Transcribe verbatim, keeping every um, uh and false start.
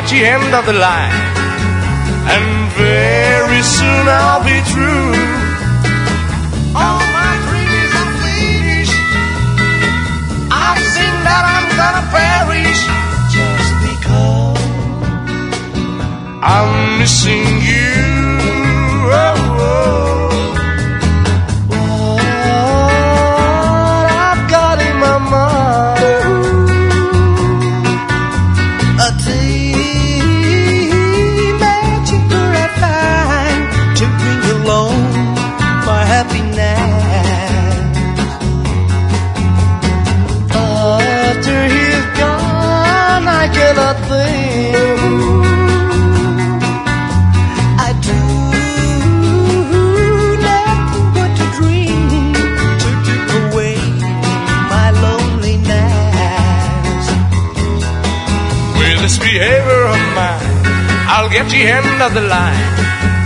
get you end of the line, and very soon I'll be through. All my dreams are finished. I've seen that I'm gonna perish just because I'm missing you. Oh, oh. What I've got in my mind, a tea magic I find to bring along my happiness. After he's gone, I cannot think. I do nothing but to dream to keep away my loneliness. With this behavior of mine, I'll get you end of the line,